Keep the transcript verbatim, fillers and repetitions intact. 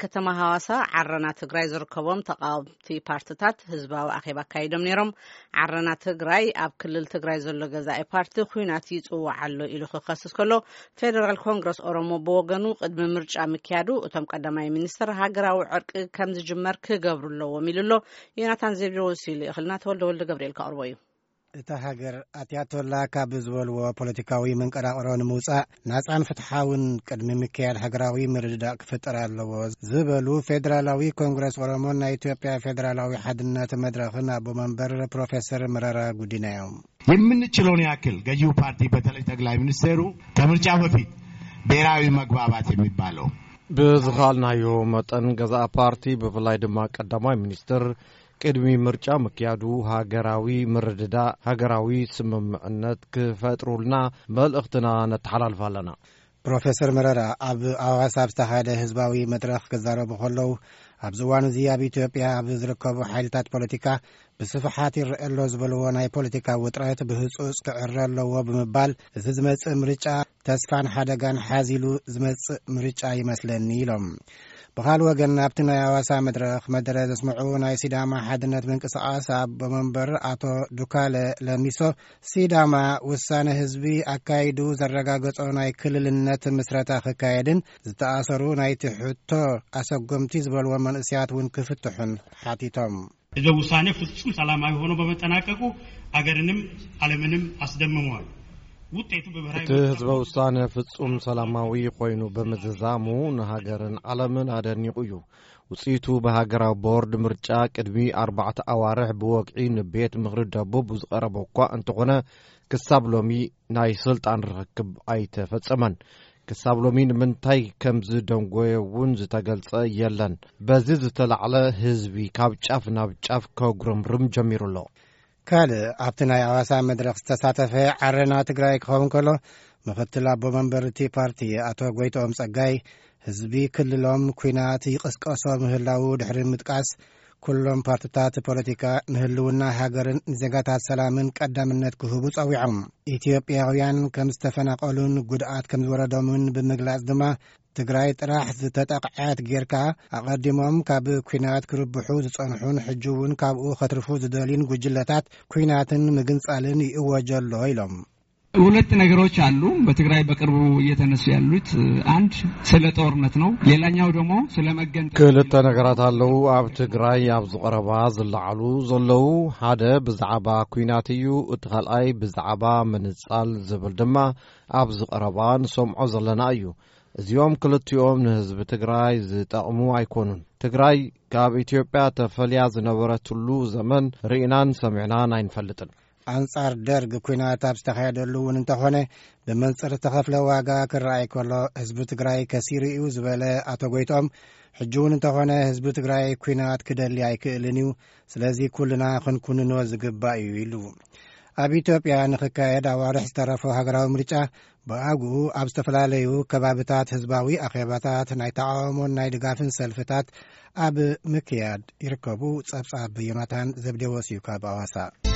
كتما هواسا عرنا تግራይ ዝርከቦም ተቃውምቲ ፓርቲታት ህዝባዊ አኼባ ካይዶም ነይሮም عرنا تግራይ ኣብ ክልል ትግራይ ዘሎ ገዛኢ ፓርቲ ኩናት ይጽዋዓሎ ኢሉ ክኸስስ ከሎ ፌደራል ኮንግረስ ኦሮሞ በወገኑ ቅድሚ ምርጫ ምክያዱ እቶም ቀዳማይ ሚኒስትር ሃገራዊ ዕርቂ ከም ዝጅመር ክገብሩለዎም ኢሉሎ ዮናታን ዘብሮሲል እኽልና ተወልደ ወልደ ገብርኤል ካርቦዩ እታ ሃገር አትያቶላ ካብ ዝበልዎ ፖለቲካዊ መንቀራቅሮን ምውፃእ ናጻን ፍትሓውን ቅድሚ ምክያድ ሃገራዊ ምርድዳእ ክፍጠር ኣለዎ ዝበሉ ፌደራላዊ ኮንግረስ ኦሮሞ ናይ ኢትዮጵያ ፌደራላዊ ሓድነት መድረኽን አቦ መንበር ፕሮፌሰር መረራ ጉዲና እዮም የምንችለውን ያክል ገዢው ፓርቲ በተለይ ጠቅላይ ሚኒስትሩ ከምርጫ በፊት ብሔራዊ መግባባት የሚባለው በዝኻልናዮ መጠን ገዛ ፓርቲ በፍላይ ድማ ቀዳማይ ሚኒስትር ቅድሚ ምርጫ ምክያዱ ሃገራዊ ምርድዳ ሃገራዊ ስምምዕነት ክፈጥሩልና መልእኽትና ነተሓላልፋለና ፕሮፌሰር መረራ ኣብ አዋሳ ዝተኻደ ህዝባዊ መድረኽ ክዛረቡ ከለው ኣብ ዝዋኑ እዚ ኣብ ኢትዮጵያ ኣብ ዝርከቡ ሓይልታት ፖለቲካ ብስፍሓት ይርአሎ ዝበልዎ ናይ ፖለቲካ ውጥረት ብህፁፅ ክዕረ ኣለዎ ብምባል እዚ ዝመጽእ ምርጫ ተስፋን ሓደጋን ሓዚሉ ዝመጽእ ምርጫ ይመስለኒ ኢሎም بخال وجن نابتنا يا واسع مدرخ مدرسة اسمعوا ناي سيداما حدنت من قصاص بمنبر أتو دكالة لميسو سيداما وسانة حزبي أكايدو زرقاقت أو ناي كل النت مسرتا خكايدن زتأثروا ناي تحطو أسقم تزبل ومن اسيات ونكفتحن حاتيتم إذا وسانة فتصم سلامة هونو بمتناككو أغرنم علمنم أصدمموال ህዝበ ውሳነ ፍጹም ሰላማዊ ኮይኑ በመዘዛሙ ንሃገርን ዓለምን አደኒቁ እዩ ውጽኢቱ በሃገራዊ ቦርድ ምርጫ ቅድሚ አርባዕተ አዋርሕ ብወቅዒ ንቤት ምክሪ ደቡብ ዝቀረበ እኳ እንተኾነ ክሳብ ሎሚ ናይ ስልጣን ርክብ ኣይተፈጸመን ክሳብ ሎሚ ንምንታይ ከምዝ ደንጎየውን ዝተገልጸ የለን በዚ ዝተላዕለ ህዝቢ ካብ ጫፍ ናብ ጫፍ ከጉርምርም ጀሚሩሎ كال أبتنا يا واسع مدرسة تساتف عرنا تجري كون كله مختل أبو منبرتي بارتي أتو قويت أم سجاي حزبي كل لهم كيناتي قسق أصار مهلاو دحرين متقاس كلهم بارتات بوليتيكا نهلونا هاجرن زجاجات سلامن قدام النت كهوبس أو يعم إثيوبياويان كم استفنا قالون جدعات كم وردامون بمجلس دما تجري راح تتقعد جيركا أقدمهم كاب كينات كربحوز صنحون حجون كاب أو خطرفوز دالين جلتات كيناتن مجنس علني أوجل لهم ሁለት ነገሮች አሉ በትግራይ በቅርቡ እየተነሱ ያሉት አንድ ስለ ጦርነት ነው ሌላኛው ደግሞ ስለ መገንጠል ክልተ ነገራት አለው ኣብ ትግራይ ኣብ ዝቀረባ ዝለዓሉ ዘለው ሓደ ብዛዕባ ኩናትዩ እትኻልኣይ ብዛዕባ መንጻል ዝብል ድማ ኣብ ዝቀረባ ንሰምዖ ዘለና እዩ እዚኦም ክልቲኦም ንህዝቢ ትግራይ ዝጠቅሙ ኣይኮኑን ትግራይ ካብ ኢትዮጵያ ተፈልያ ዝነበረትሉ ዘመን ርኢናን ሰሚዕናን ኣይንፈልጥን أنصار درج كنا تابستخيد اللون انتخونه بمنصر تخفل واقع كرأي كله حزب تقرأي كثير يوزبله أتوقيتهم حجون انتخونه حزب تقرأي كنا تكدلي عيك لنيو سلازي كلنا خنكون نوزق بايويلو أبي توبيا نخكايد عوارح استرفو هقراو مريجة بأقو أبستفلاليو كبابتات حزباوي أخيباتات ناي تعامون ناي دقافن سلفتات أب مكياد يركبو صبصاب يوناتان زبدي وسيو كاب أواسا